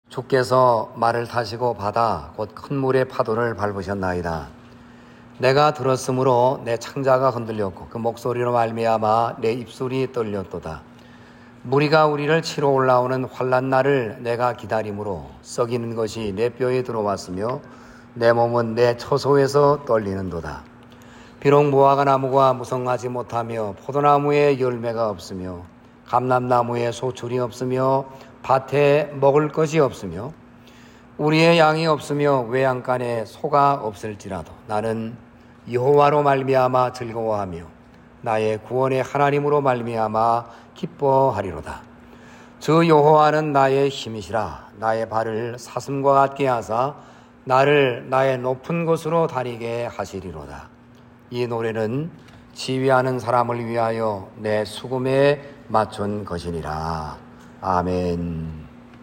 주께서 말을 타시고 바다 곧 큰 물의 파도를 밟으셨나이다. 내가 들었으므로 내 창자가 흔들렸고 그 목소리로 말미암아 내 입술이 떨렸도다. 무리가 우리를 치러 올라오는 환난 날을 내가 기다림으로 썩이는 것이 내 뼈에 들어왔으며 내 몸은 내 처소에서 떨리는도다. 비록 무화과 나무가 무성하지 못하며 포도나무에 열매가 없으며 감람나무에 소출이 없으며 밭에 먹을 것이 없으며 우리의 양이 없으며 외양간에 소가 없을지라도 나는 여호와로 말미암아 즐거워하며 나의 구원의 하나님으로 말미암아 기뻐하리로다. 주 여호와는 나의 힘이시라. 나의 발을 사슴과 같게 하사 나를 나의 높은 곳으로 다니게 하시리로다. 이 노래는 지휘하는 사람을 위하여 내 수금에 맞춘 것이니라. 아멘.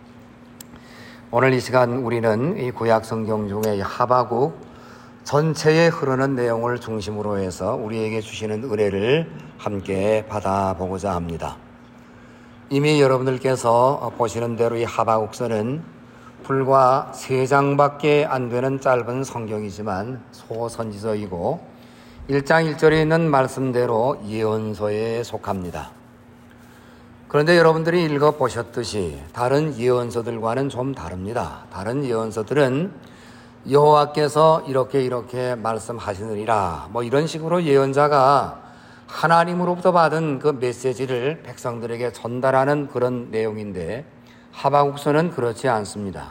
오늘 이 시간 우리는 이 구약 성경 중에 하박국 전체에 흐르는 내용을 중심으로 해서 우리에게 주시는 은혜를 함께 받아보고자 합니다. 이미 여러분들께서 보시는 대로 이 하박국서는 불과 3장밖에 안 되는 짧은 성경이지만 소선지서이고 1장 1절에 있는 말씀대로 예언서에 속합니다. 그런데 여러분들이 읽어보셨듯이 다른 예언서들과는 좀 다릅니다. 다른 예언서들은 여호와께서 이렇게 말씀하시느니라 이런 식으로 예언자가 하나님으로부터 받은 그 메시지를 백성들에게 전달하는 그런 내용인데 하박국서는 그렇지 않습니다.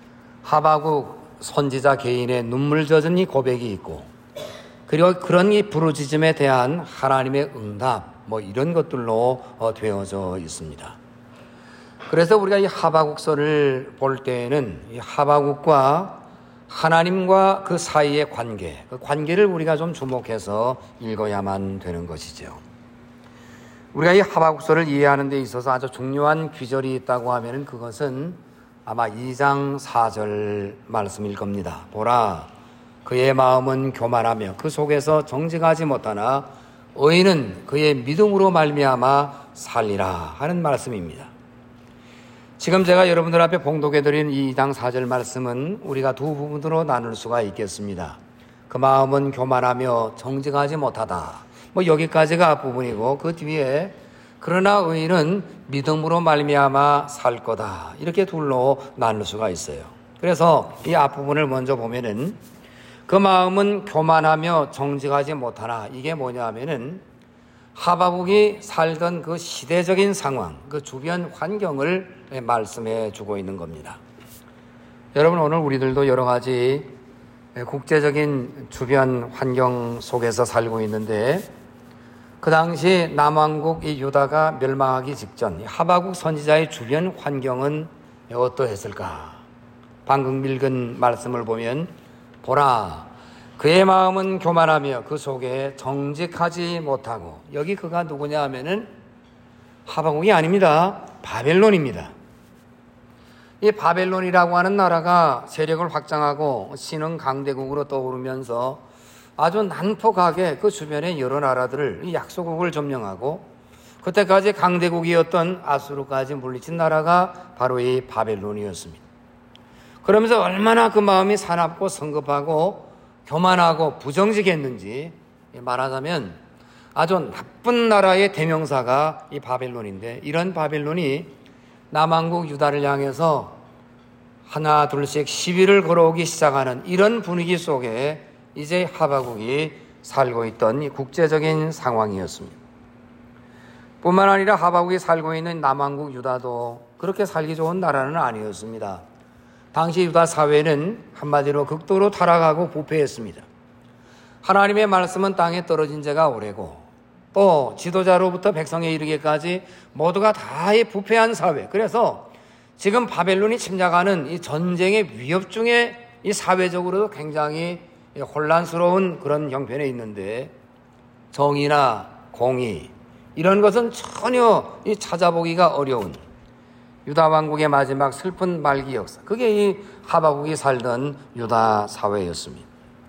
하박국 선지자 개인의 눈물 젖은 이 고백이 있고 그리고 그런 이 부르짖음에 대한 하나님의 응답 이런 것들로 되어져 있습니다. 그래서 우리가 이 하박국서를 볼 때에는 이 하박국과 하나님과 그 사이의 관계, 그 관계를 우리가 좀 주목해서 읽어야만 되는 것이죠. 우리가 이 하박국서를 이해하는 데 있어서 아주 중요한 귀절이 있다고 하면 그것은 아마 2장 4절 말씀일 겁니다. 보라, 그의 마음은 교만하며 그 속에서 정직하지 못하나 의인은 그의 믿음으로 말미암아 살리라 하는 말씀입니다. 지금 제가 여러분들 앞에 봉독해드린 2장 4절 말씀은 우리가 두 부분으로 나눌 수가 있겠습니다. 그 마음은 교만하며 정직하지 못하다. 여기까지가 앞부분이고 그 뒤에 그러나 의인은 믿음으로 말미암아 살 거다. 이렇게 둘로 나눌 수가 있어요. 그래서 이 앞부분을 먼저 보면은 그 마음은 교만하며 정직하지 못하나 이게 뭐냐 하면은 하박국이 살던 그 시대적인 상황, 그 주변 환경을 말씀해 주고 있는 겁니다. 여러분 오늘 우리들도 여러 가지 국제적인 주변 환경 속에서 살고 있는데 그 당시 남왕국 이 유다가 멸망하기 직전 하박국 선지자의 주변 환경은 어떠했을까? 방금 읽은 말씀을 보면 보라, 그의 마음은 교만하며 그 속에 정직하지 못하고 여기 그가 누구냐 하면은 하박국이 아닙니다. 바벨론입니다. 이 바벨론이라고 하는 나라가 세력을 확장하고 신흥 강대국으로 떠오르면서 아주 난폭하게 그 주변의 여러 나라들을 이 약소국을 점령하고 그때까지 강대국이었던 아수르까지 물리친 나라가 바로 이 바벨론이었습니다. 그러면서 얼마나 그 마음이 사납고 성급하고 교만하고 부정직했는지 말하자면 아주 나쁜 나라의 대명사가 이 바벨론인데 이런 바벨론이 남왕국 유다를 향해서 하나 둘씩 시비를 걸어오기 시작하는 이런 분위기 속에 이제 하박국이 살고 있던 이 국제적인 상황이었습니다. 뿐만 아니라 하박국이 살고 있는 남왕국 유다도 그렇게 살기 좋은 나라는 아니었습니다. 당시 유다 사회는 한마디로 극도로 타락하고 부패했습니다. 하나님의 말씀은 땅에 떨어진 지가 오래고 또 지도자로부터 백성에 이르기까지 모두가 다 부패한 사회. 그래서 지금 바벨론이 침략하는 이 전쟁의 위협 중에 이 사회적으로도 굉장히 혼란스러운 그런 형편에 있는데 정의나 공의 이런 것은 전혀 찾아보기가 어려운 유다 왕국의 마지막 슬픈 말기 역사. 그게 이 하박국이 살던 유다 사회였습니다.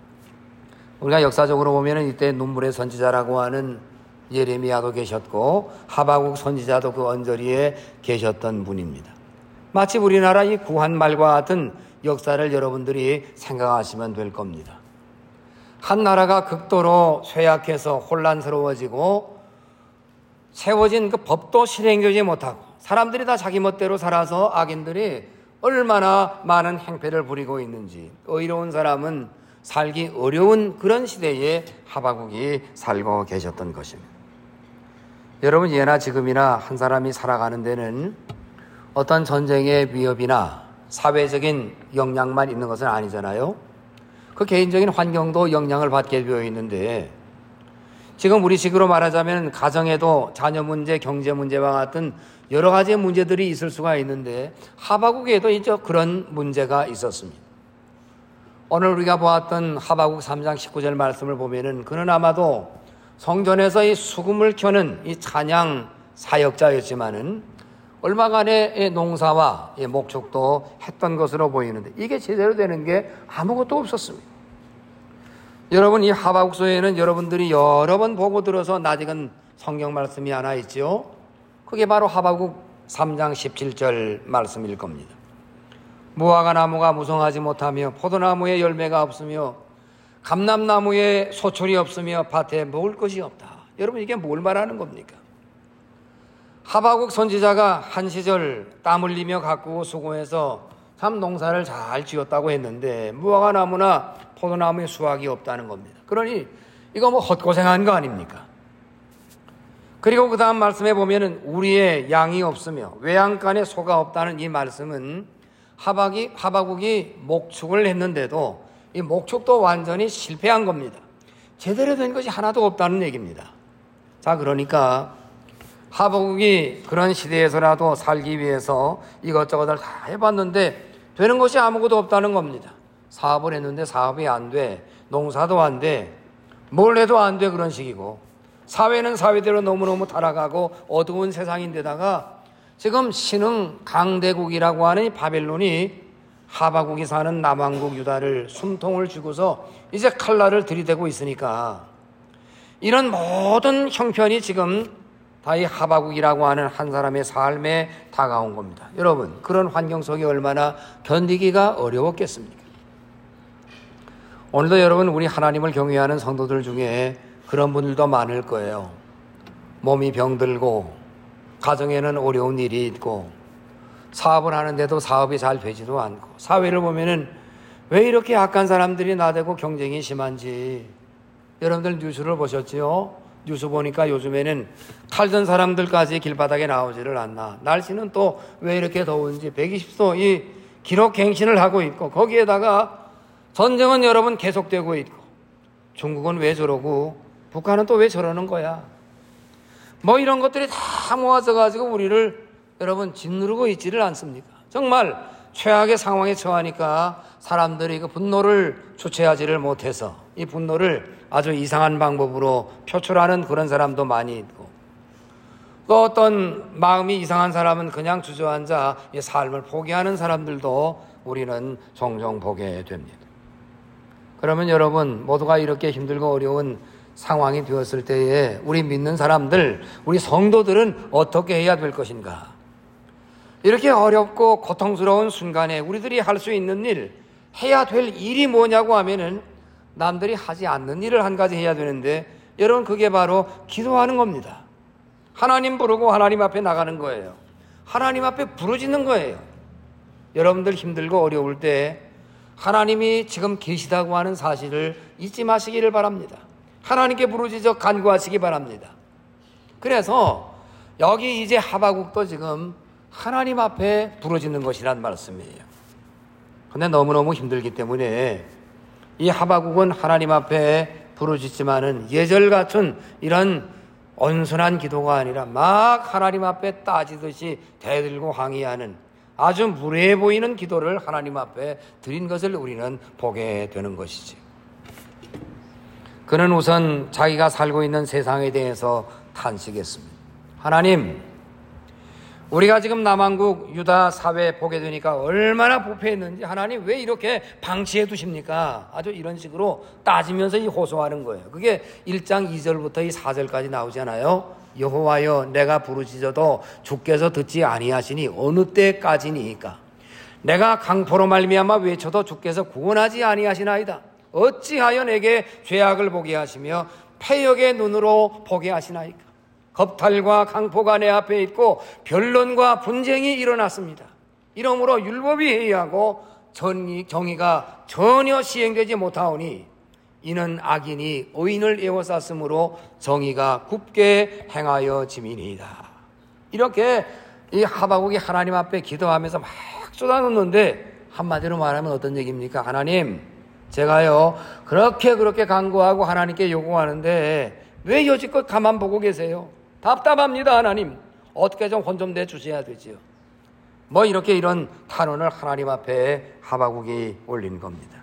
우리가 역사적으로 보면 이때 눈물의 선지자라고 하는 예레미야도 계셨고 하박국 선지자도 그 언저리에 계셨던 분입니다. 마치 우리나라 이 구한말과 같은 역사를 여러분들이 생각하시면 될 겁니다. 한 나라가 극도로 쇠약해서 혼란스러워지고 세워진 그 법도 실행되지 못하고 사람들이 다 자기 멋대로 살아서 악인들이 얼마나 많은 행패를 부리고 있는지, 의로운 사람은 살기 어려운 그런 시대에 하박국이 살고 계셨던 것입니다. 여러분, 예나 지금이나 한 사람이 살아가는 데는 어떤 전쟁의 위협이나 사회적인 영향만 있는 것은 아니잖아요. 그 개인적인 환경도 영향을 받게 되어 있는데, 지금 우리 식으로 말하자면 가정에도 자녀 문제, 경제 문제와 같은 여러 가지 문제들이 있을 수가 있는데 하박국에도 이제 그런 문제가 있었습니다. 오늘 우리가 보았던 하박국 3장 19절 말씀을 보면은 그는 아마도 성전에서 이 수금을 켜는 이 찬양 사역자였지만은 얼마간의 농사와 목축도 했던 것으로 보이는데 이게 제대로 되는 게 아무것도 없었습니다. 여러분, 이 하박국서에는 여러분들이 여러 번 보고 들어서 낯익은 성경 말씀이 하나 있죠. 그게 바로 하박국 3장 17절 말씀일 겁니다. 무화과 나무가 무성하지 못하며 포도나무에 열매가 없으며 감람나무에 소출이 없으며 밭에 먹을 것이 없다. 여러분, 이게 뭘 말하는 겁니까? 하박국 선지자가 한 시절 땀 흘리며 가꾸고 수고해서 참 농사를 잘 지었다고 했는데 무화과 나무나 포도나무에 수확이 없다는 겁니다. 그러니 이거 뭐 헛고생한 거 아닙니까? 그리고 그 다음 말씀에 보면은 우리의 양이 없으며 외양간에 소가 없다는 이 말씀은 하박국이 목축을 했는데도 이 목축도 완전히 실패한 겁니다. 제대로 된 것이 하나도 없다는 얘기입니다. 자, 그러니까 하박국이 그런 시대에서라도 살기 위해서 이것저것을 다 해봤는데 되는 것이 아무것도 없다는 겁니다. 사업을 했는데 사업이 안 돼, 농사도 안 돼, 뭘 해도 안 돼, 그런 식이고 사회는 사회대로 너무너무 타락하고 어두운 세상인데다가 지금 신흥 강대국이라고 하는 이 바벨론이 하박국이 사는 남왕국 유다를 숨통을 쥐고서 이제 칼날을 들이대고 있으니까 이런 모든 형편이 지금 다 이 하박국이라고 하는 한 사람의 삶에 다가온 겁니다. 여러분, 그런 환경 속에 얼마나 견디기가 어려웠겠습니까? 오늘도 여러분, 우리 하나님을 경외하는 성도들 중에 그런 분들도 많을 거예요. 몸이 병들고 가정에는 어려운 일이 있고 사업을 하는데도 사업이 잘 되지도 않고 사회를 보면은 왜 이렇게 악한 사람들이 나대고 경쟁이 심한지. 여러분들 뉴스를 보셨지요? 뉴스 보니까 요즘에는 탈전 사람들까지 길바닥에 나오지를 않나. 날씨는 또 왜 이렇게 더운지 120도 이 기록 갱신을 하고 있고 거기에다가 전쟁은 여러분 계속되고 있고 중국은 왜 저러고 북한은 또 왜 저러는 거야. 뭐 이런 것들이 다 모아져 가지고 우리를 여러분 짓누르고 있지를 않습니까? 정말 최악의 상황에 처하니까 사람들이 그 분노를 주체하지를 못해서 이 분노를 아주 이상한 방법으로 표출하는 그런 사람도 많이 있고 또 어떤 마음이 이상한 사람은 그냥 주저앉아 이 삶을 포기하는 사람들도 우리는 종종 보게 됩니다. 그러면 여러분, 모두가 이렇게 힘들고 어려운 상황이 되었을 때에 우리 믿는 사람들, 우리 성도들은 어떻게 해야 될 것인가? 이렇게 어렵고 고통스러운 순간에 우리들이 할 수 있는 일, 해야 될 일이 뭐냐고 하면은 남들이 하지 않는 일을 한 가지 해야 되는데 여러분, 그게 바로 기도하는 겁니다. 하나님 부르고 하나님 앞에 나가는 거예요. 하나님 앞에 부르짖는 거예요. 여러분들 힘들고 어려울 때 하나님이 지금 계시다고 하는 사실을 잊지 마시기를 바랍니다. 하나님께 부르짖어 간구하시기 바랍니다. 그래서 여기 이제 하박국도 지금 하나님 앞에 부르짖는 것이란 말씀이에요. 그런데 너무너무 힘들기 때문에 이 하박국은 하나님 앞에 부르짖지만은 예절 같은 이런 온순한 기도가 아니라 막 하나님 앞에 따지듯이 대들고 항의하는 아주 무례해 보이는 기도를 하나님 앞에 드린 것을 우리는 보게 되는 것이지. 그는 우선 자기가 살고 있는 세상에 대해서 탄식했습니다. 하나님, 우리가 지금 남왕국 유다 사회 보게 되니까 얼마나 부패했는지 하나님 왜 이렇게 방치해 두십니까? 아주 이런 식으로 따지면서 이 호소하는 거예요. 그게 1장 2절부터 이 4절까지 나오잖아요. 여호와여 내가 부르짖어도 주께서 듣지 아니하시니 어느 때까지니까? 내가 강포로 말미암아 외쳐도 주께서 구원하지 아니하시나이다. 어찌하여 내게 죄악을 보게 하시며 패역의 눈으로 보게 하시나이까? 겁탈과 강포가 내 앞에 있고 변론과 분쟁이 일어났습니다. 이러므로 율법이 해이하고 정의가 전혀 시행되지 못하오니 이는 악인이 의인을 에워쌌으므로 정의가 굽게 행하여 짐이니이다. 이렇게 이 하박국이 하나님 앞에 기도하면서 막 쏟아놓는데, 한마디로 말하면 어떤 얘기입니까? 하나님, 제가요 그렇게 간구하고 하나님께 요구하는데 왜 여지껏 가만 보고 계세요? 답답합니다. 하나님, 어떻게 좀 혼 좀 내주셔야 되지요. 뭐 이렇게 이런 탄원을 하나님 앞에 하박국이 올린 겁니다.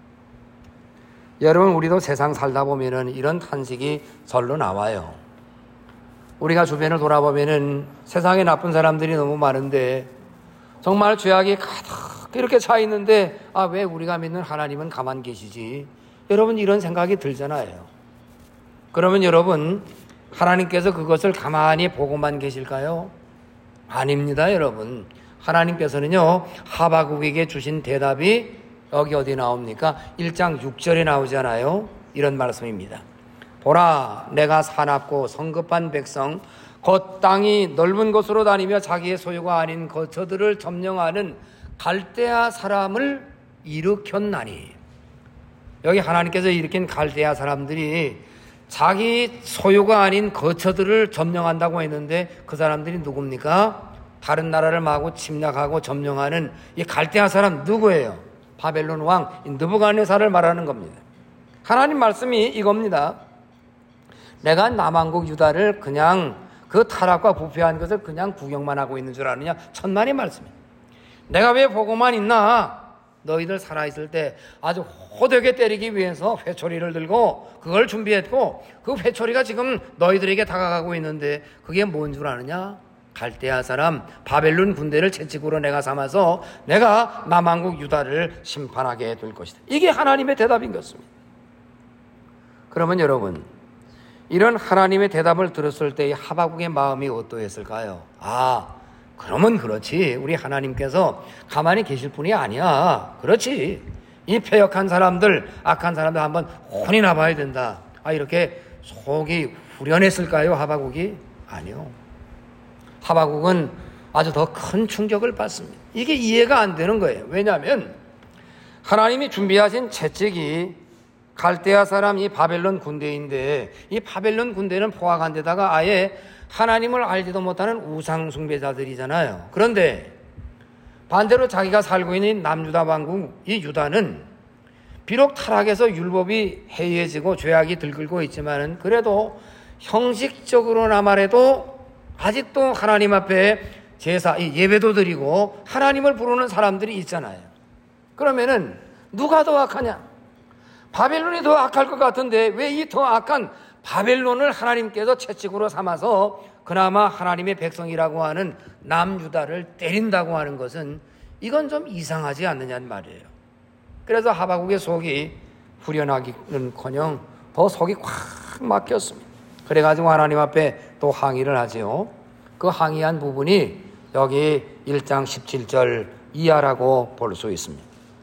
여러분, 우리도 세상 살다 보면은 이런 탄식이 절로 나와요. 우리가 주변을 돌아보면은 세상에 나쁜 사람들이 너무 많은데 정말 죄악이 가득 이렇게 차 있는데 왜 우리가 믿는 하나님은 가만 계시지? 여러분, 이런 생각이 들잖아요. 그러면 여러분, 하나님께서 그것을 가만히 보고만 계실까요? 아닙니다. 여러분, 하나님께서는요 하박국에게 주신 대답이 여기 어디 나옵니까? 1장 6절에 나오잖아요. 이런 말씀입니다. 보라, 내가 사납고 성급한 백성 곧 땅이 넓은 곳으로 다니며 자기의 소유가 아닌 거처들을 점령하는 갈대아 사람을 일으켰나니. 여기 하나님께서 일으킨 갈대아 사람들이 자기 소유가 아닌 거처들을 점령한다고 했는데 그 사람들이 누굽니까? 다른 나라를 마구 침략하고 점령하는 이 갈대아 사람 누구예요? 바벨론 왕 느부갓네살을 말하는 겁니다. 하나님 말씀이 이겁니다. 내가 남왕국 유다를 그냥 그 타락과 부패한 것을 그냥 구경만 하고 있는 줄 아느냐? 천만의 말씀입니다. 내가 왜 보고만 있나? 너희들 살아있을 때 아주 호되게 때리기 위해서 회초리를 들고 그걸 준비했고 그 회초리가 지금 너희들에게 다가가고 있는데 그게 뭔 줄 아느냐? 갈대아 사람 바벨론 군대를 채찍으로 내가 삼아서 내가 남왕국 유다를 심판하게 될 것이다. 이게 하나님의 대답인 것입니다. 그러면 여러분, 이런 하나님의 대답을 들었을 때 하박국의 마음이 어떠했을까요? 그러면 그렇지, 우리 하나님께서 가만히 계실 분이 아니야. 그렇지, 이 패역한 사람들, 악한 사람들 한번 혼이나 봐야 된다. 이렇게 속이 후련했을까요? 하박국이? 아니요. 하박국은 아주 더 큰 충격을 받습니다. 이게 이해가 안 되는 거예요. 왜냐하면 하나님이 준비하신 채찍이 갈대아 사람 이 바벨론 군대인데 이 바벨론 군대는 포악한 데다가 아예 하나님을 알지도 못하는 우상 숭배자들이잖아요. 그런데 반대로 자기가 살고 있는 남유다 왕국 이 유다는 비록 타락해서 율법이 해이해지고 죄악이 들끓고 있지만은 그래도 형식적으로나마라도 아직도 하나님 앞에 제사, 예배도 드리고 하나님을 부르는 사람들이 있잖아요. 그러면은 누가 더 악하냐? 바벨론이 더 악할 것 같은데 왜 이 더 악한 바벨론을 하나님께서 채찍으로 삼아서 그나마 하나님의 백성이라고 하는 남유다를 때린다고 하는 것은 이건 좀 이상하지 않느냐는 말이에요. 그래서 하박국의 속이 후련하기는커녕 더 속이 꽉 막혔습니다. 그래가지고 하나님 앞에 또 항의를 하지요. 그 항의한 부분이 여기 1장 17절 이하라고 볼 수 있습니다.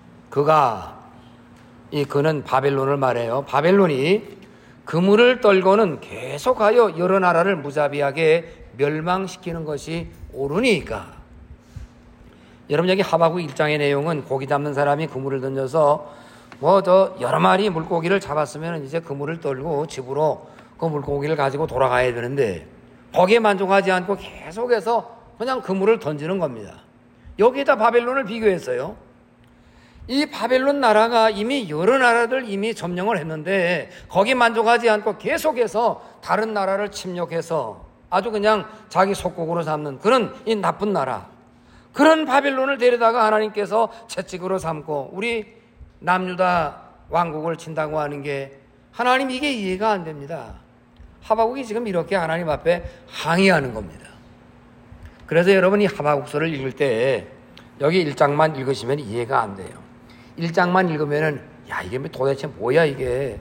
그는 바벨론을 말해요. 바벨론이 그물을 떨고는 계속하여 여러 나라를 무자비하게 멸망시키는 것이 옳으니까. 여러분, 여기 하박국 1장의 내용은 고기 잡는 사람이 그물을 던져서 여러 마리 물고기를 잡았으면 이제 그물을 떨고 집으로 그 물고기를 가지고 돌아가야 되는데 거기에 만족하지 않고 계속해서 그냥 그물을 던지는 겁니다. 여기에다 바벨론을 비교했어요. 이 바벨론 나라가 이미 여러 나라들 이미 점령을 했는데 거기 만족하지 않고 계속해서 다른 나라를 침략해서 아주 그냥 자기 속국으로 삼는 그런 이 나쁜 나라, 그런 바벨론을 데려다가 하나님께서 채찍으로 삼고 우리 남유다 왕국을 친다고 하는 게 하나님 이게 이해가 안 됩니다. 하박국이 지금 이렇게 하나님 앞에 항의하는 겁니다. 그래서 여러분이 하박국서를 읽을 때 여기 1장만 읽으시면 이해가 안 돼요. 1장만 읽으면은 이게 도대체 뭐야 이게?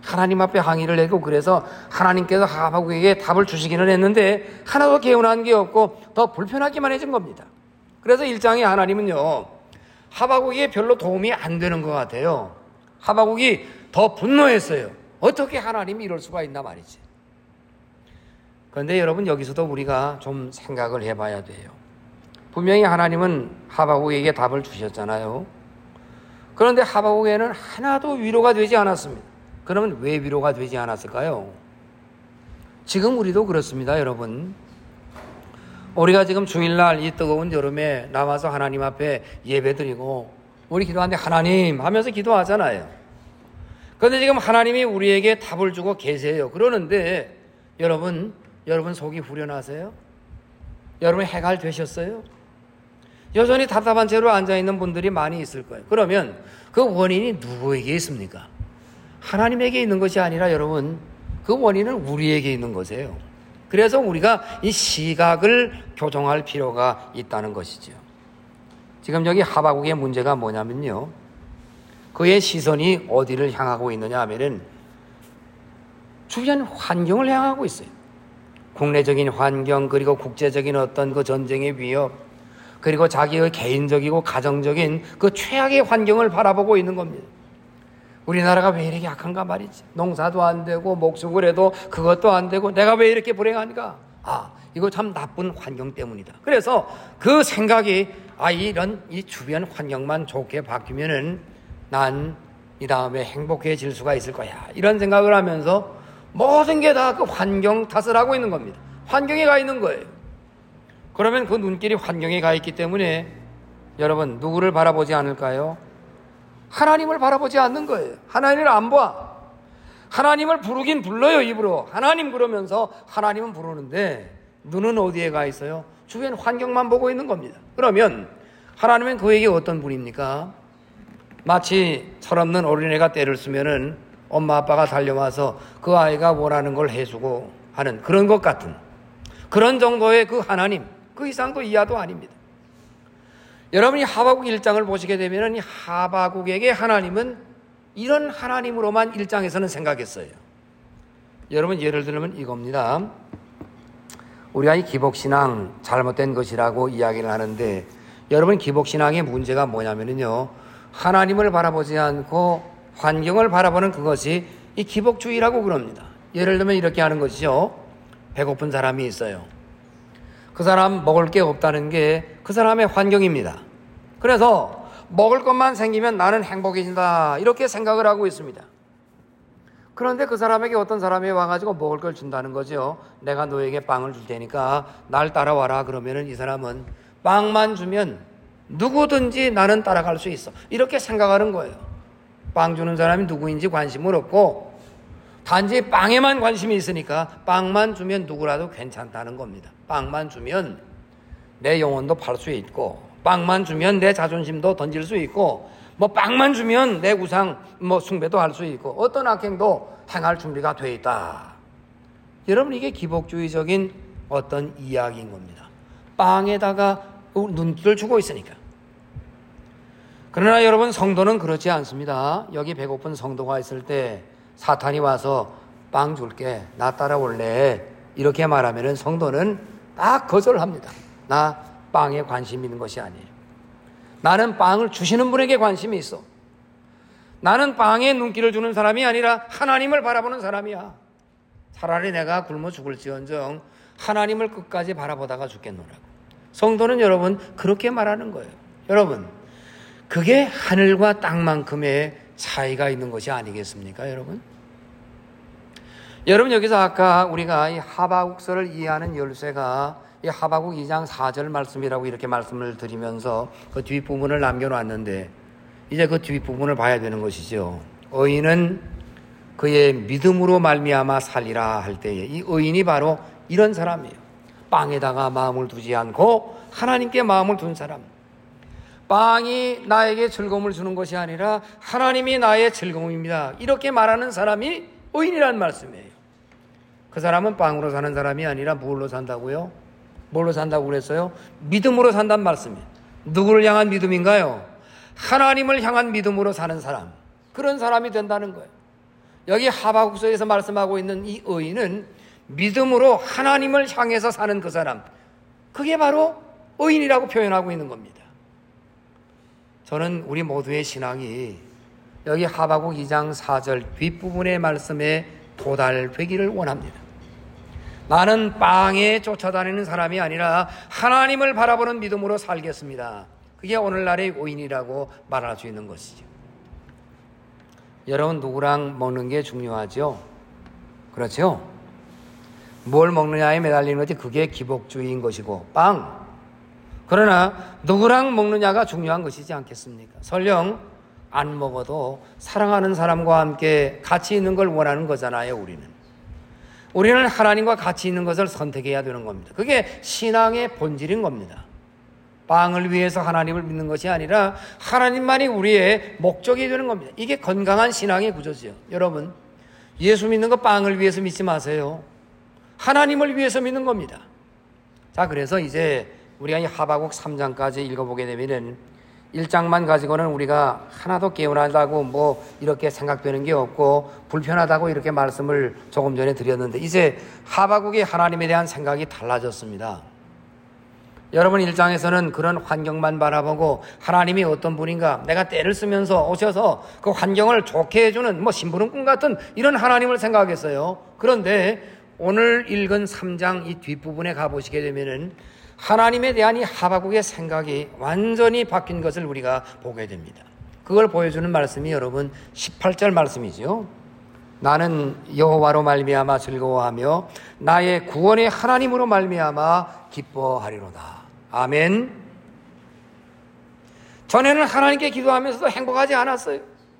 하나님 앞에 항의를 내고 그래서 하나님께서 하박국에게 답을 주시기는 했는데 하나도 개운한 게 없고 더 불편하기만 해진 겁니다. 그래서 1장에 하나님은요, 하박국에게 별로 도움이 안 되는 것 같아요. 하박국이 더 분노했어요. 어떻게 하나님이 이럴 수가 있나 말이지. 그런데 여러분, 여기서도 우리가 좀 생각을 해봐야 돼요. 분명히 하나님은 하박국에게 답을 주셨잖아요. 그런데 하박국에는 하나도 위로가 되지 않았습니다. 그러면 왜 위로가 되지 않았을까요? 지금 우리도 그렇습니다, 여러분. 우리가 지금 주일날 이 뜨거운 여름에 나와서 하나님 앞에 예배드리고 우리 기도하는데 하나님 하면서 기도하잖아요. 그런데 지금 하나님이 우리에게 답을 주고 계세요. 그러는데 여러분 속이 후련하세요? 여러분 해갈되셨어요? 여전히 답답한 채로 앉아있는 분들이 많이 있을 거예요. 그러면 그 원인이 누구에게 있습니까? 하나님에게 있는 것이 아니라 여러분, 그 원인은 우리에게 있는 것이에요. 그래서 우리가 이 시각을 교정할 필요가 있다는 것이죠. 지금 여기 하박국의 문제가 뭐냐면요, 그의 시선이 어디를 향하고 있느냐 하면은 주변 환경을 향하고 있어요. 국내적인 환경, 그리고 국제적인 어떤 그 전쟁의 위협, 그리고 자기의 개인적이고 가정적인 그 최악의 환경을 바라보고 있는 겁니다. 우리나라가 왜 이렇게 약한가 말이지. 농사도 안 되고 목축을 해도 그것도 안 되고 내가 왜 이렇게 불행한가. 이거 참 나쁜 환경 때문이다. 그래서 그 생각이 이런 이 주변 환경만 좋게 바뀌면은 난 이 다음에 행복해질 수가 있을 거야. 이런 생각을 하면서 모든 게 다 그 환경 탓을 하고 있는 겁니다. 환경에 가 있는 거예요. 그러면 그 눈길이 환경에 가 있기 때문에 여러분 누구를 바라보지 않을까요? 하나님을 바라보지 않는 거예요. 하나님을 안 봐. 하나님을 부르긴 불러요, 입으로. 하나님 그러면서 하나님은 부르는데 눈은 어디에 가 있어요? 주변 환경만 보고 있는 겁니다. 그러면 하나님은 그에게 어떤 분입니까? 마치 철없는 어린애가 때를 쓰면은 엄마 아빠가 달려와서 그 아이가 원하는 걸 해주고 하는 그런 것 같은 그런 정도의 그 하나님, 그 이상도 이하도 아닙니다. 여러분이 하박국 1장을 보시게 되면 이 하박국에게 하나님은 이런 하나님으로만 1장에서는 생각했어요. 여러분 예를 들면 이겁니다. 우리가 이 기복신앙 잘못된 것이라고 이야기를 하는데 여러분 기복신앙의 문제가 뭐냐면요, 하나님을 바라보지 않고 환경을 바라보는 그것이 이 기복주의라고 그럽니다. 예를 들면 이렇게 하는 것이죠. 배고픈 사람이 있어요. 그 사람 먹을 게 없다는 게 그 사람의 환경입니다. 그래서 먹을 것만 생기면 나는 행복해진다 이렇게 생각을 하고 있습니다. 그런데 그 사람에게 어떤 사람이 와가지고 먹을 걸 준다는 거죠. 내가 너에게 빵을 줄 테니까 날 따라와라. 그러면은 이 사람은 빵만 주면 누구든지 나는 따라갈 수 있어 이렇게 생각하는 거예요. 빵 주는 사람이 누구인지 관심을 없고 단지 빵에만 관심이 있으니까 빵만 주면 누구라도 괜찮다는 겁니다. 빵만 주면 내 영혼도 팔 수 있고 빵만 주면 내 자존심도 던질 수 있고 빵만 주면 내 우상 숭배도 할 수 있고 어떤 악행도 행할 준비가 돼 있다. 여러분 이게 기복주의적인 어떤 이야기인 겁니다. 빵에다가 눈길을 주고 있으니까. 그러나 여러분 성도는 그렇지 않습니다. 여기 배고픈 성도가 있을 때 사탄이 와서 빵 줄게 나 따라올래 이렇게 말하면 성도는 딱 거절합니다. 나 빵에 관심 있는 것이 아니에요. 나는 빵을 주시는 분에게 관심이 있어. 나는 빵에 눈길을 주는 사람이 아니라 하나님을 바라보는 사람이야. 차라리 내가 굶어 죽을지언정 하나님을 끝까지 바라보다가 죽겠노라고. 성도는 여러분 그렇게 말하는 거예요. 여러분 그게 하늘과 땅만큼의 차이가 있는 것이 아니겠습니까, 여러분? 여러분 여기서 아까 우리가 이 하박국서를 이해하는 열쇠가 이 하박국 2장 4절 말씀이라고 이렇게 말씀을 드리면서 그 뒷부분을 남겨놨는데 이제 그 뒷부분을 봐야 되는 것이죠. 의인은 그의 믿음으로 말미암아 살리라 할 때에 이 의인이 바로 이런 사람이에요. 빵에다가 마음을 두지 않고 하나님께 마음을 둔 사람. 빵이 나에게 즐거움을 주는 것이 아니라 하나님이 나의 즐거움입니다. 이렇게 말하는 사람이 의인이라는 말씀이에요. 그 사람은 빵으로 사는 사람이 아니라 뭘로 산다고요? 뭘로 산다고 그랬어요? 믿음으로 산다는 말씀이에요. 누구를 향한 믿음인가요? 하나님을 향한 믿음으로 사는 사람. 그런 사람이 된다는 거예요. 여기 하박국서에서 말씀하고 있는 이 의인은 믿음으로 하나님을 향해서 사는 그 사람, 그게 바로 의인이라고 표현하고 있는 겁니다. 저는 우리 모두의 신앙이 여기 하박국 2장 4절 뒷부분의 말씀에 도달되기를 원합니다. 나는 빵에 쫓아다니는 사람이 아니라 하나님을 바라보는 믿음으로 살겠습니다. 그게 오늘날의 의인이라고 말할 수 있는 것이죠. 여러분, 누구랑 먹는 게 중요하죠? 그렇죠? 뭘 먹느냐에 매달리는 것이 그게 기복주의인 것이고, 빵. 그러나 누구랑 먹느냐가 중요한 것이지 않겠습니까? 설령 안 먹어도 사랑하는 사람과 함께 같이 있는 걸 원하는 거잖아요. 우리는 하나님과 같이 있는 것을 선택해야 되는 겁니다. 그게 신앙의 본질인 겁니다. 빵을 위해서 하나님을 믿는 것이 아니라 하나님만이 우리의 목적이 되는 겁니다. 이게 건강한 신앙의 구조지요. 여러분, 예수 믿는 거 빵을 위해서 믿지 마세요. 하나님을 위해서 믿는 겁니다. 자, 그래서 이제 우리가 이 하박국 3장까지 읽어보게 되면은 1장만 가지고는 우리가 하나도 개운하다고 뭐 이렇게 생각되는 게 없고 불편하다고 이렇게 말씀을 조금 전에 드렸는데, 이제 하박국이 하나님에 대한 생각이 달라졌습니다. 여러분, 1장에서는 그런 환경만 바라보고 하나님이 어떤 분인가, 내가 때를 쓰면서 오셔서 그 환경을 좋게 해주는 뭐 심부름꾼 같은 이런 하나님을 생각했어요. 그런데 오늘 읽은 3장 이 뒷부분에 가보시게 되면은 하나님에 대한 이 하박국의 생각이 완전히 바뀐 것을 우리가 보게 됩니다. 그걸 보여주는 말씀이 여러분 18절 말씀이죠. 나는 여호와로 말미암아 즐거워하며 나의 구원의 하나님으로 말미암아 기뻐하리로다. 아멘. 전에는 하나님께 기도하면서도 행복하지 않았어요.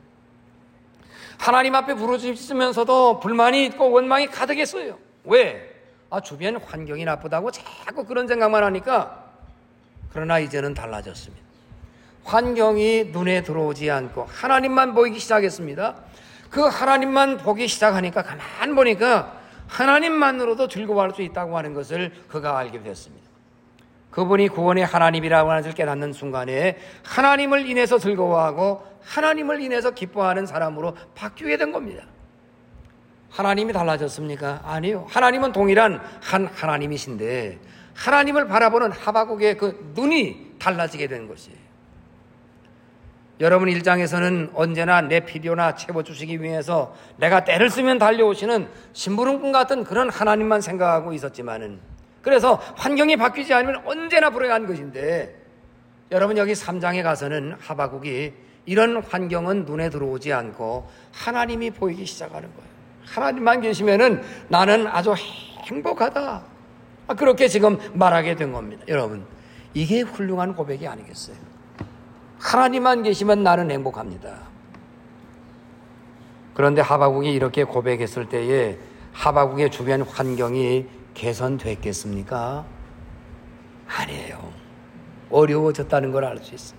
하나님 앞에 부르짖으면서도 불만이 있고 원망이 가득했어요. 왜? 주변 환경이 나쁘다고 자꾸 그런 생각만 하니까. 그러나 이제는 달라졌습니다. 환경이 눈에 들어오지 않고 하나님만 보이기 시작했습니다. 그 하나님만 보기 시작하니까 가만 보니까 하나님만으로도 즐거워할 수 있다고 하는 것을 그가 알게 됐습니다. 그분이 구원의 하나님이라고 하는 것을 깨닫는 순간에 하나님을 인해서 즐거워하고 하나님을 인해서 기뻐하는 사람으로 바뀌게 된 겁니다. 하나님이 달라졌습니까? 아니요. 하나님은 동일한 한 하나님이신데 하나님을 바라보는 하박국의 그 눈이 달라지게 된 것이에요. 여러분, 1장에서는 언제나 내 필요나 채워주시기 위해서 내가 때를 쓰면 달려오시는 심부름꾼 같은 그런 하나님만 생각하고 있었지만은, 그래서 환경이 바뀌지 않으면 언제나 불행한 것인데, 여러분, 여기 3장에 가서는 하박국이 이런 환경은 눈에 들어오지 않고 하나님이 보이기 시작하는 거예요. 하나님만 계시면은 나는 아주 행복하다. 그렇게 지금 말하게 된 겁니다. 여러분, 이게 훌륭한 고백이 아니겠어요? 하나님만 계시면 나는 행복합니다. 그런데 하박국이 이렇게 고백했을 때에 하박국의 주변 환경이 개선됐겠습니까? 아니에요. 어려워졌다는 걸 알 수 있습니다.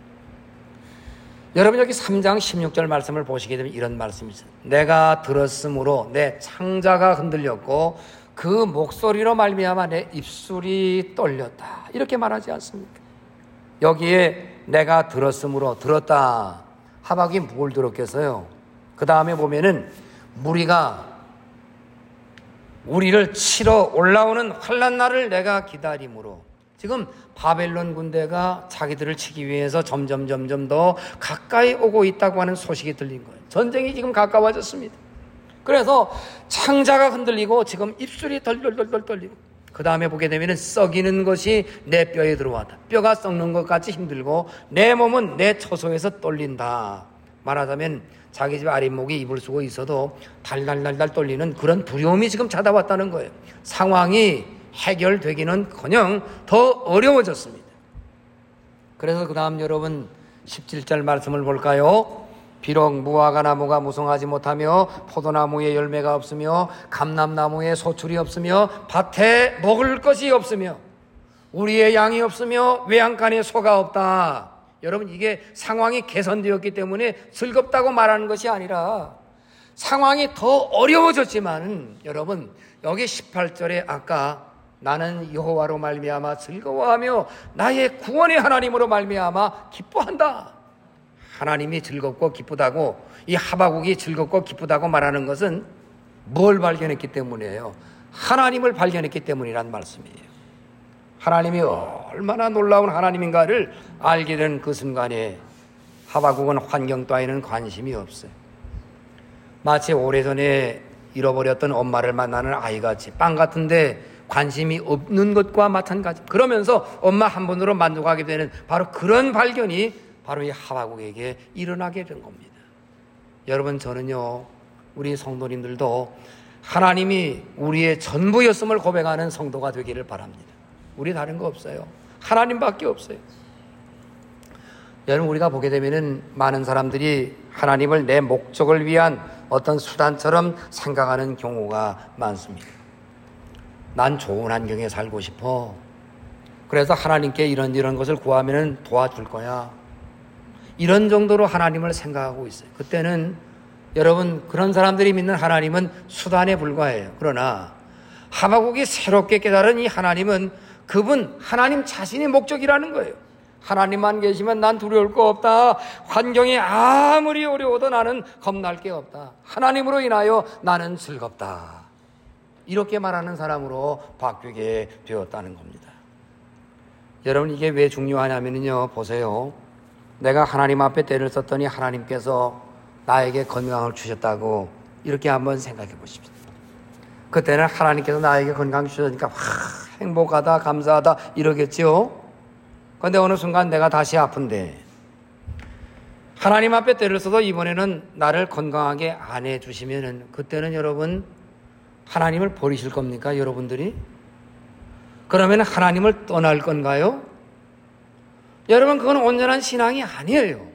여러분, 여기 3장 16절 말씀을 보시게 되면 이런 말씀이 있어요. 내가 들었으므로 내 창자가 흔들렸고 그 목소리로 말미암아 내 입술이 떨렸다. 이렇게 말하지 않습니까? 여기에 내가 들었으므로, 들었다. 하박국이 뭘 들었겠어요? 그 다음에 보면은 우리를 치러 올라오는 환난 날을 내가 기다림으로. 지금 바벨론 군대가 자기들을 치기 위해서 점점 더 가까이 오고 있다고 하는 소식이 들린 거예요. 전쟁이 지금 가까워졌습니다. 그래서 창자가 흔들리고 지금 입술이 덜덜 떨리고, 그 다음에 보게 되면 썩이는 것이 내 뼈에 들어왔다. 뼈가 썩는 것 같이 힘들고 내 몸은 내 처소에서 떨린다. 말하자면 자기 집 아랫목이 이불 쓰고 있어도 달달달달 떨리는 그런 두려움이 지금 찾아왔다는 거예요. 상황이 해결되기는커녕 더 어려워졌습니다. 그래서 그 다음 여러분 17절 말씀을 볼까요? 비록 무화과 나무가 무성하지 못하며 포도나무에 열매가 없으며 감람나무에 소출이 없으며 밭에 먹을 것이 없으며 우리의 양이 없으며 외양간에 소가 없다. 여러분, 이게 상황이 개선되었기 때문에 즐겁다고 말하는 것이 아니라 상황이 더 어려워졌지만, 여러분, 여기 18절에 아까 나는 여호와로 말미암아 즐거워하며 나의 구원의 하나님으로 말미암아 기뻐한다. 하나님이 즐겁고 기쁘다고, 이 하박국이 즐겁고 기쁘다고 말하는 것은 뭘 발견했기 때문이에요? 하나님을 발견했기 때문이란 말씀이에요. 하나님이 얼마나 놀라운 하나님인가를 알게 된 그 순간에 하박국은 환경 따위는 관심이 없어요. 마치 오래전에 잃어버렸던 엄마를 만나는 아이같이 빵 같은데 관심이 없는 것과 마찬가지. 그러면서 엄마 한 번으로 만족하게 되는 바로 그런 발견이 바로 이 하박국에게 일어나게 된 겁니다. 여러분, 저는요, 우리 성도님들도 하나님이 우리의 전부였음을 고백하는 성도가 되기를 바랍니다. 우리 다른 거 없어요. 하나님밖에 없어요. 여러분, 우리가 보게 되면은 많은 사람들이 하나님을 내 목적을 위한 어떤 수단처럼 생각하는 경우가 많습니다. 난 좋은 환경에 살고 싶어. 그래서 하나님께 이런 것을 구하면 도와줄 거야. 이런 정도로 하나님을 생각하고 있어요. 그때는 여러분, 그런 사람들이 믿는 하나님은 수단에 불과해요. 그러나 하박국이 새롭게 깨달은 이 하나님은 그분 하나님 자신의 목적이라는 거예요. 하나님만 계시면 난 두려울 거 없다. 환경이 아무리 어려워도 나는 겁날 게 없다. 하나님으로 인하여 나는 즐겁다. 이렇게 말하는 사람으로 바뀌게 되었다는 겁니다. 여러분, 이게 왜 중요하냐면요, 보세요. 내가 하나님 앞에 때를 썼더니 하나님께서 나에게 건강을 주셨다고 이렇게 한번 생각해 보십시오. 그때는 하나님께서 나에게 건강 주셨으니까 행복하다, 감사하다 이러겠죠. 그런데 어느 순간 내가 다시 아픈데 하나님 앞에 때를 써도 이번에는 나를 건강하게 안 해주시면은 그때는 여러분, 하나님을 버리실 겁니까, 여러분들이? 그러면 하나님을 떠날 건가요? 여러분, 그건 온전한 신앙이 아니에요.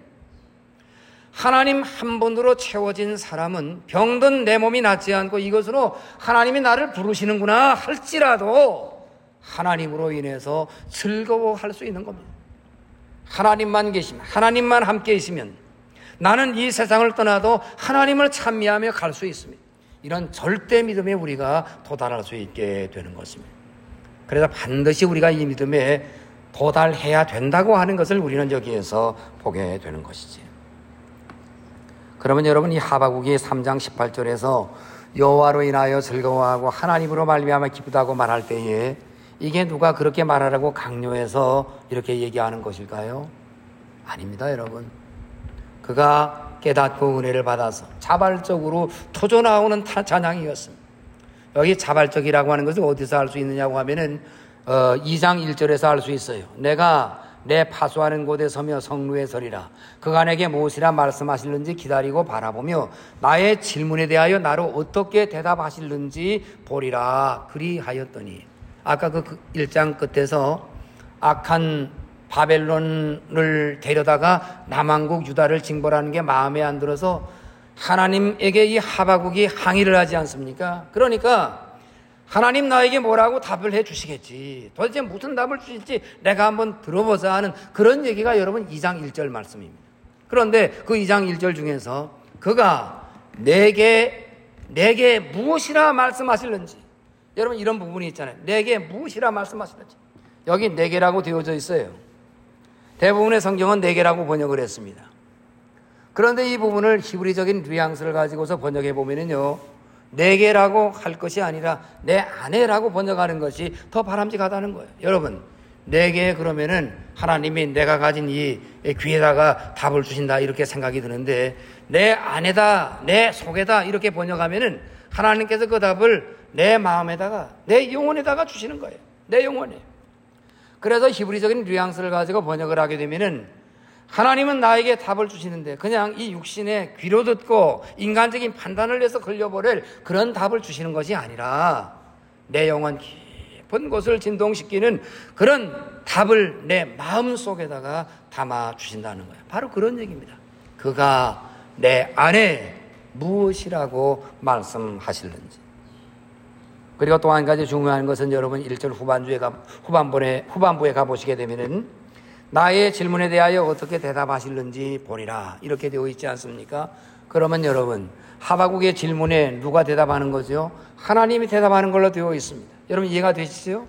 하나님 한 분으로 채워진 사람은 병든 내 몸이 낫지 않고 이것으로 하나님이 나를 부르시는구나 할지라도 하나님으로 인해서 즐거워할 수 있는 겁니다. 하나님만 계시면, 하나님만 함께 있으면 나는 이 세상을 떠나도 하나님을 찬미하며 갈 수 있습니다. 이런 절대 믿음에 우리가 도달할 수 있게 되는 것입니다. 그래서 반드시 우리가 이 믿음에 도달해야 된다고 하는 것을 우리는 여기에서 보게 되는 것이지. 그러면 여러분, 이 하박국이 3장 18절에서 여호와로 인하여 즐거워하고 하나님으로 말미암아 기쁘다고 말할 때에 이게 누가 그렇게 말하라고 강요해서 이렇게 얘기하는 것일까요? 아닙니다, 여러분. 그가 깨닫고 은혜를 받아서 자발적으로 터져 나오는 찬양이었습니다. 여기 자발적이라고 하는 것을 어디서 알 수 있느냐고 하면은 2장 1절에서 알 수 있어요. 내가 내 파수하는 곳에 서며 성루에 서리라. 그가 내게 무엇이라 말씀하실는지 기다리고 바라보며 나의 질문에 대하여 나로 어떻게 대답하실는지 보리라. 그리하였더니, 아까 그 1장 끝에서 악한 바벨론을 데려다가 남왕국 유다를 징벌하는 게 마음에 안 들어서 하나님에게 이 하박국이 항의를 하지 않습니까? 그러니까 하나님 나에게 뭐라고 답을 해 주시겠지. 도대체 무슨 답을 주실지 내가 한번 들어보자 하는 그런 얘기가 여러분 2장 1절 말씀입니다. 그런데 그 2장 1절 중에서 그가 내게 무엇이라 말씀하실는지, 여러분 이런 부분이 있잖아요. 내게 무엇이라 말씀하실는지. 여기 내게라고 되어져 있어요. 대부분의 성경은 내게라고 번역을 했습니다. 그런데 이 부분을 히브리적인 뉘앙스를 가지고서 번역해 보면은요, 내게라고 할 것이 아니라 내 아내라고 번역하는 것이 더 바람직하다는 거예요. 여러분, 내게 그러면은 하나님이 내가 가진 이 귀에다가 답을 주신다 이렇게 생각이 드는데, 내 아내다, 내 속에다 이렇게 번역하면은 하나님께서 그 답을 내 마음에다가, 내 영혼에다가 주시는 거예요. 내 영혼에. 그래서 히브리적인 뉘앙스를 가지고 번역을 하게 되면은 하나님은 나에게 답을 주시는데 그냥 이 육신의 귀로 듣고 인간적인 판단을 해서 걸려버릴 그런 답을 주시는 것이 아니라 내 영혼 깊은 곳을 진동시키는 그런 답을 내 마음 속에다가 담아 주신다는 거예요. 바로 그런 얘기입니다. 그가 내 안에 무엇이라고 말씀하실는지. 그리고 또 한 가지 중요한 것은 여러분 1절 후반부에 가보시게 되면은 나의 질문에 대하여 어떻게 대답하실는지 보리라 이렇게 되어 있지 않습니까? 그러면 여러분 하박국의 질문에 누가 대답하는 거죠? 하나님이 대답하는 걸로 되어 있습니다. 여러분 이해가 되시죠?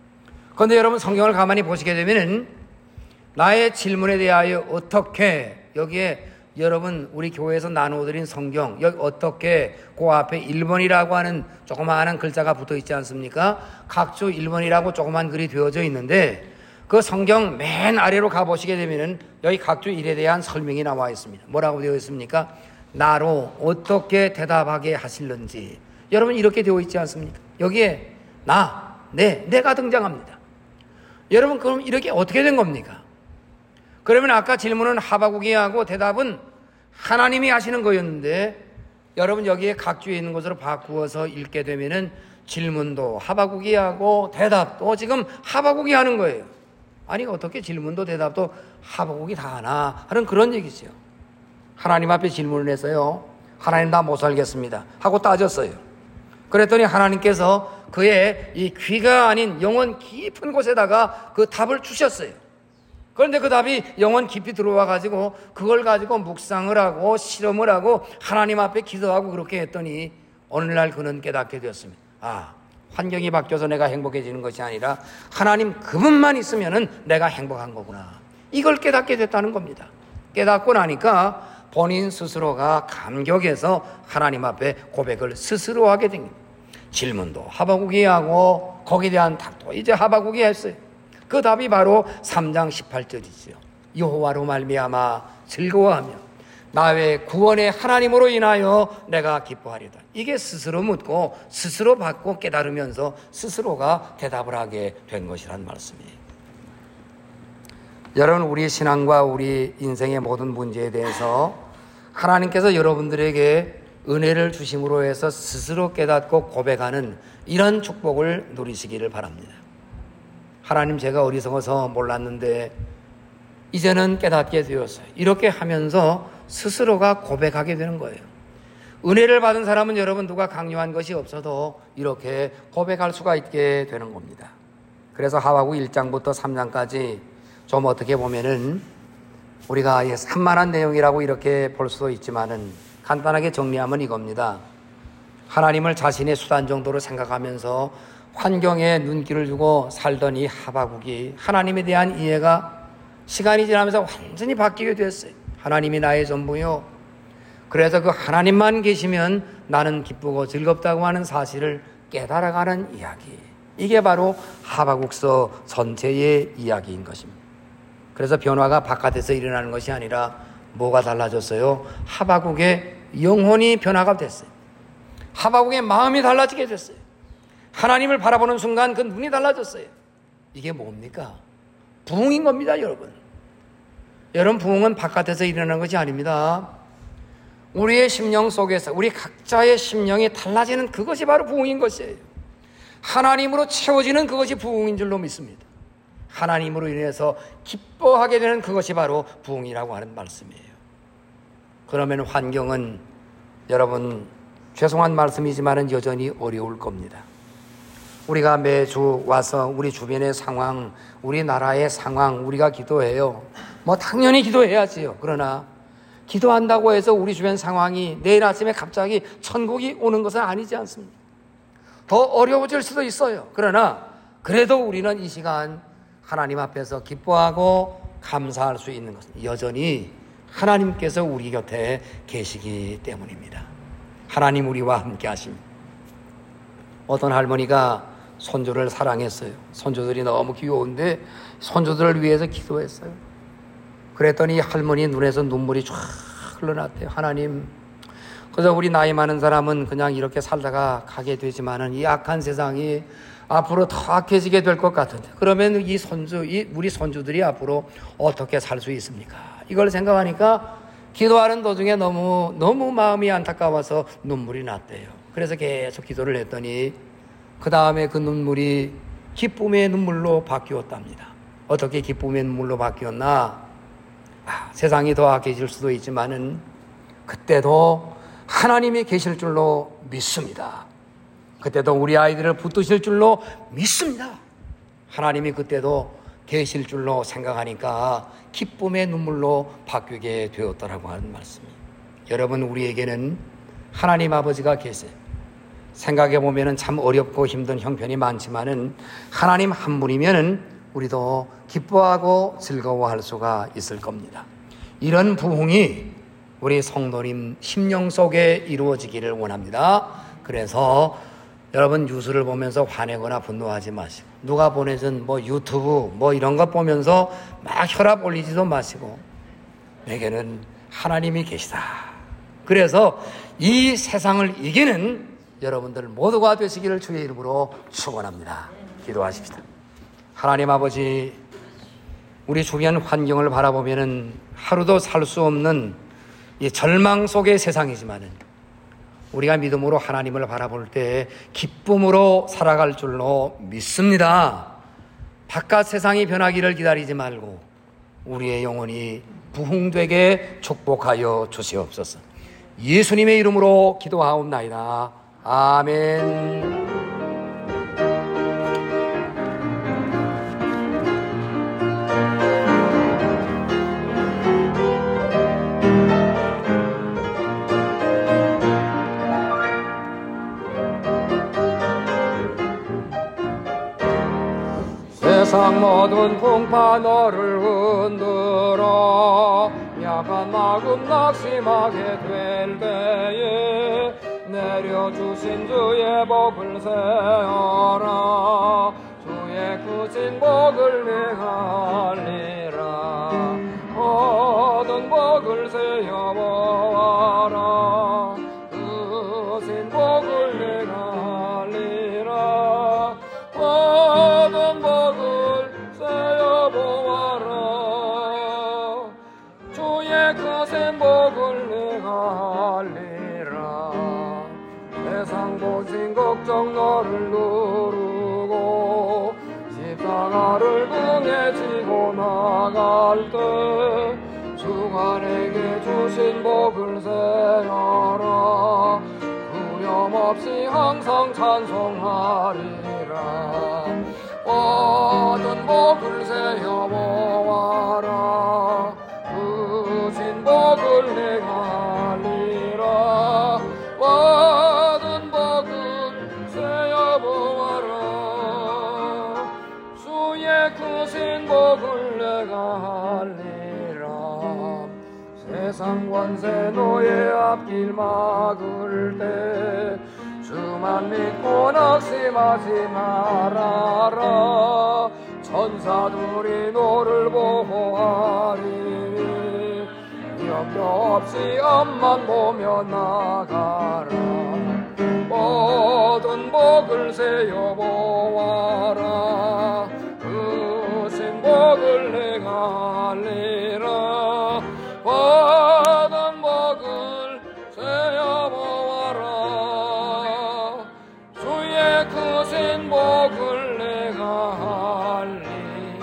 그런데 여러분 성경을 가만히 보시게 되면은 나의 질문에 대하여 어떻게 여기에 여러분 우리 교회에서 나누어드린 성경 여기 어떻게 그 앞에 1번이라고 하는 조그마한 글자가 붙어 있지 않습니까? 각주 1번이라고 조그만 글이 되어져 있는데 그 성경 맨 아래로 가보시게 되면은 여기 각주 1에 대한 설명이 나와 있습니다. 뭐라고 되어 있습니까? 나로 어떻게 대답하게 하실는지. 여러분 이렇게 되어 있지 않습니까? 여기에 내가 등장합니다. 여러분 그럼 이렇게 어떻게 된 겁니까? 그러면 아까 질문은 하바국이 하고 대답은 하나님이 하시는 거였는데 여러분 여기에 각주에 있는 것으로 바꾸어서 읽게 되면은 질문도 하바국이 하고 대답도 지금 하바국이 하는 거예요. 아니 어떻게 질문도 대답도 하바국이 다 하나 하는 그런 얘기죠. 하나님 앞에 질문을 했어요. 하나님 나 못 살겠습니다 하고 따졌어요. 그랬더니 하나님께서 그의 이 귀가 아닌 영혼 깊은 곳에다가 그 답을 주셨어요. 그런데 그 답이 영혼 깊이 들어와 가지고 그걸 가지고 묵상을 하고 실험을 하고 하나님 앞에 기도하고 그렇게 했더니 오늘날 그는 깨닫게 되었습니다. 환경이 바뀌어서 내가 행복해지는 것이 아니라 하나님 그분만 있으면은 내가 행복한 거구나. 이걸 깨닫게 됐다는 겁니다. 깨닫고 나니까 본인 스스로가 감격해서 하나님 앞에 고백을 스스로 하게 된 겁니다. 질문도 하바국이 하고 거기에 대한 답도 이제 하바국이 했어요. 그 답이 바로 3장 18절이죠. 여호와로 말미암아 즐거워하며 나의 구원의 하나님으로 인하여 내가 기뻐하리다. 이게 스스로 묻고 스스로 받고 깨달으면서 스스로가 대답을 하게 된 것이란 말씀이에요. 여러분 우리 신앙과 우리 인생의 모든 문제에 대해서 하나님께서 여러분들에게 은혜를 주심으로 해서 스스로 깨닫고 고백하는 이런 축복을 누리시기를 바랍니다. 하나님 제가 어리석어서 몰랐는데 이제는 깨닫게 되었어요. 이렇게 하면서 스스로가 고백하게 되는 거예요. 은혜를 받은 사람은 여러분 누가 강요한 것이 없어도 이렇게 고백할 수가 있게 되는 겁니다. 그래서 하박국 1장부터 3장까지 좀 어떻게 보면은 우리가 산만한 내용이라고 이렇게 볼 수도 있지만은 간단하게 정리하면 이겁니다. 하나님을 자신의 수단 정도로 생각하면서 환경에 눈길을 주고 살던 이 하박국이 하나님에 대한 이해가 시간이 지나면서 완전히 바뀌게 됐어요. 하나님이 나의 전부요. 그래서 그 하나님만 계시면 나는 기쁘고 즐겁다고 하는 사실을 깨달아가는 이야기. 이게 바로 하박국서 전체의 이야기인 것입니다. 그래서 변화가 바깥에서 일어나는 것이 아니라 뭐가 달라졌어요? 하박국의 영혼이 변화가 됐어요. 하박국의 마음이 달라지게 됐어요. 하나님을 바라보는 순간 그 눈이 달라졌어요. 이게 뭡니까? 부흥인 겁니다, 여러분. 여러분, 부흥은 바깥에서 일어나는 것이 아닙니다. 우리의 심령 속에서 우리 각자의 심령이 달라지는 그것이 바로 부흥인 것이에요. 하나님으로 채워지는 그것이 부흥인 줄로 믿습니다. 하나님으로 인해서 기뻐하게 되는 그것이 바로 부흥이라고 하는 말씀이에요. 그러면 환경은 여러분 죄송한 말씀이지만 여전히 어려울 겁니다. 우리가 매주 와서 우리 주변의 상황, 우리나라의 상황 우리가 기도해요. 당연히 기도해야지요. 그러나 기도한다고 해서 우리 주변 상황이 내일 아침에 갑자기 천국이 오는 것은 아니지 않습니까? 더 어려워질 수도 있어요. 그러나 그래도 우리는 이 시간 하나님 앞에서 기뻐하고 감사할 수 있는 것은 여전히 하나님께서 우리 곁에 계시기 때문입니다. 하나님 우리와 함께 하십니다. 어떤 할머니가 손주를 사랑했어요. 손주들이 너무 귀여운데 손주들을 위해서 기도했어요. 그랬더니 할머니 눈에서 눈물이 쫙 흘러났대요. 하나님, 그래서 우리 나이 많은 사람은 그냥 이렇게 살다가 가게 되지만은 이 악한 세상이 앞으로 더 악해지게 될 것 같은데 그러면 우리 손주들이 앞으로 어떻게 살 수 있습니까? 이걸 생각하니까 기도하는 도중에 너무 마음이 안타까워서 눈물이 났대요. 그래서 계속 기도를 했더니 그 다음에 그 눈물이 기쁨의 눈물로 바뀌었답니다. 어떻게 기쁨의 눈물로 바뀌었나? 세상이 더 악해질 수도 있지만은 그때도 하나님이 계실 줄로 믿습니다. 그때도 우리 아이들을 붙드실 줄로 믿습니다. 하나님이 그때도 계실 줄로 생각하니까 기쁨의 눈물로 바뀌게 되었더라고 하는 말씀이에요. 여러분, 우리에게는 하나님 아버지가 계세요. 생각해 보면은 참 어렵고 힘든 형편이 많지만은 하나님 한 분이면은 우리도 기뻐하고 즐거워할 수가 있을 겁니다. 이런 부흥이 우리 성도님 심령 속에 이루어지기를 원합니다. 그래서 여러분 뉴스를 보면서 화내거나 분노하지 마시고, 누가 보내준 유튜브 이런 거 보면서 막 혈압 올리지도 마시고, 내게는 하나님이 계시다. 그래서 이 세상을 이기는 여러분들 모두가 되시기를 주의 이름으로 축원합니다. 기도하십시다. 하나님 아버지, 우리 주변 환경을 바라보면은 하루도 살 수 없는 이 절망 속의 세상이지만은 우리가 믿음으로 하나님을 바라볼 때 기쁨으로 살아갈 줄로 믿습니다. 바깥 세상이 변하기를 기다리지 말고 우리의 영혼이 부흥되게 축복하여 주시옵소서. 예수님의 이름으로 기도하옵나이다. 아멘. 세상 모든 풍파 너를 흔들어 약한 마음 낙심하게 될 때에 내려주신 주의 복을 세어라. 주의 크신 복을 내갈리라. 모든 복을 세어보아라. 크신 복을 내갈리라. 모든 복을 세어보아라. 주의 크신 복을 내갈리라. 세상 보신 걱정 너를 누르고 십자가를 등에 지고 나갈 때 주가 내게 주신 복을 세어라. 두려움없이 항상 찬송하리라. 모든 복을 세어보아라. 크신 복을 내갈리라. 모든 복을 세어보아라. 주의 크신 복을 내갈리라. 세상 권세 너의 앞길 막을 때 주만 믿고 낙심하지 말아라. 천사들이 너를 보호하리니 염려 없이 앞만 보며 나가라. 모든 복을 세어보아라. 크신 복을 내갈리라. 모든 복을 세어보아라. 주의 크신 복을 내갈리라.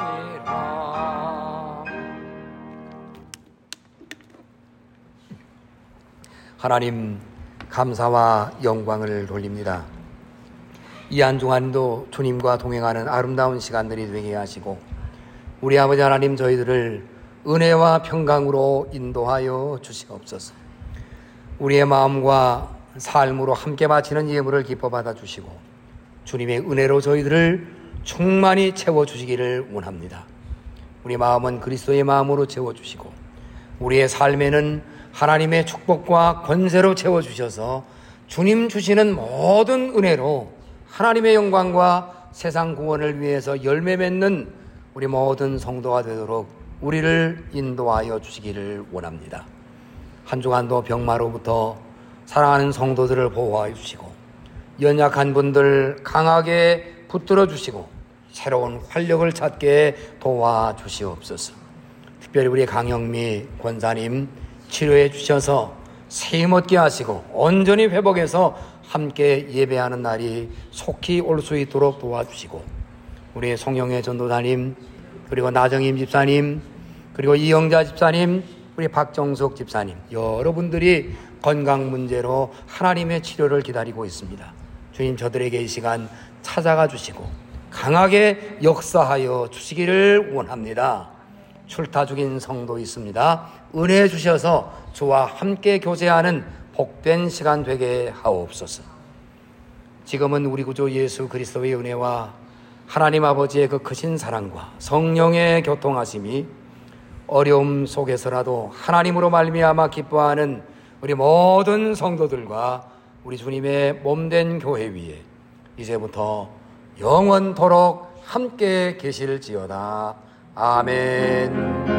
하나님, 감사와 영광을 돌립니다. 이 한주간도 주님과 동행하는 아름다운 시간들이 되게 하시고 우리 아버지 하나님, 저희들을 은혜와 평강으로 인도하여 주시옵소서. 우리의 마음과 삶으로 함께 바치는 예물을 기뻐 받아 주시고 주님의 은혜로 저희들을 충만히 채워주시기를 원합니다. 우리 마음은 그리스도의 마음으로 채워주시고 우리의 삶에는 하나님의 축복과 권세로 채워주셔서 주님 주시는 모든 은혜로 하나님의 영광과 세상 구원을 위해서 열매 맺는 우리 모든 성도가 되도록 우리를 인도하여 주시기를 원합니다. 한 주간도 병마로부터 사랑하는 성도들을 보호하여 주시고 연약한 분들 강하게 붙들어 주시고 새로운 활력을 찾게 도와주시옵소서. 특별히 우리 강영미 권사님 치료해 주셔서 세임 얻게 하시고 온전히 회복해서 함께 예배하는 날이 속히 올 수 있도록 도와주시고 우리 송영애 전도사님, 그리고 나정임 집사님, 그리고 이영자 집사님, 우리 박정숙 집사님, 여러분들이 건강 문제로 하나님의 치료를 기다리고 있습니다. 주님, 저들에게 이 시간 찾아가 주시고 강하게 역사하여 주시기를 원합니다. 출타 중인 성도 있습니다. 은혜 주셔서 주와 함께 교제하는 복된 시간 되게 하옵소서. 지금은 우리 구주 예수 그리스도의 은혜와 하나님 아버지의 그 크신 사랑과 성령의 교통하심이 어려움 속에서라도 하나님으로 말미암아 기뻐하는 우리 모든 성도들과 우리 주님의 몸된 교회 위에 이제부터 영원토록 함께 계실지어다. 아멘.